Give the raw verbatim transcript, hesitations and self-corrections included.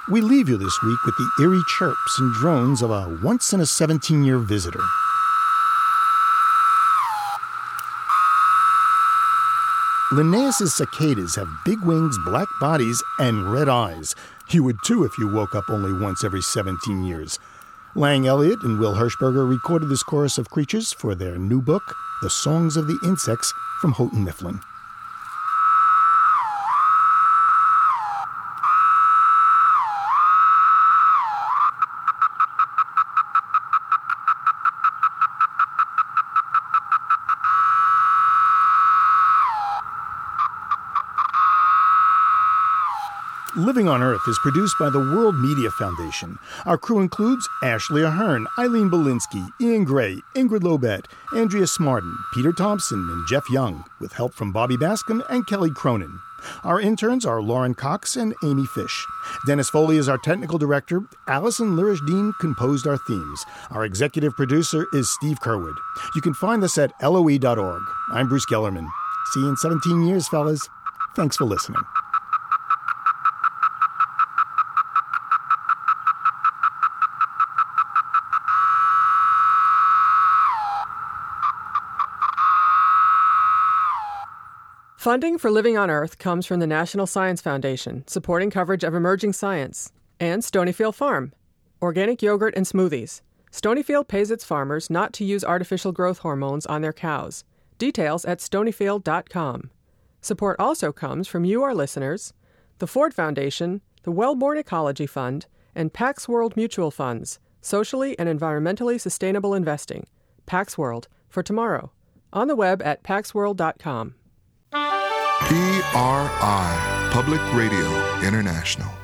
We leave you this week with the eerie chirps and drones of a once-in-a-seventeen-year visitor. Linnaeus' cicadas have big wings, black bodies, and red eyes. You would too if you woke up only once every seventeen years. Lang Elliott and Will Hershberger recorded this chorus of creatures for their new book, The Songs of the Insects, from Houghton Mifflin. Living on Earth is produced by the World Media Foundation. Our crew includes Ashley Ahern, Eileen Belinsky, Ian Gray, Ingrid Lobet, Andrea Smartin, Peter Thompson, and Jeff Young, with help from Bobby Bascom and Kelly Cronin. Our interns are Lauren Cox and Amy Fish. Dennis Foley is our technical director. Allison Lirish-Dean composed our themes. Our executive producer is Steve Kerwood. You can find us at L O E dot org. I'm Bruce Gellerman. See you in seventeen years, fellas. Thanks for listening. Funding for Living on Earth comes from the National Science Foundation, supporting coverage of emerging science, and Stonyfield Farm, organic yogurt and smoothies. Stonyfield pays its farmers not to use artificial growth hormones on their cows. Details at stonyfield dot com. Support also comes from you, our listeners, the Ford Foundation, the Wellborn Ecology Fund, and Pax World Mutual Funds, socially and environmentally sustainable investing. Pax World, for tomorrow. On the web at pax world dot com. P R I, Public Radio International.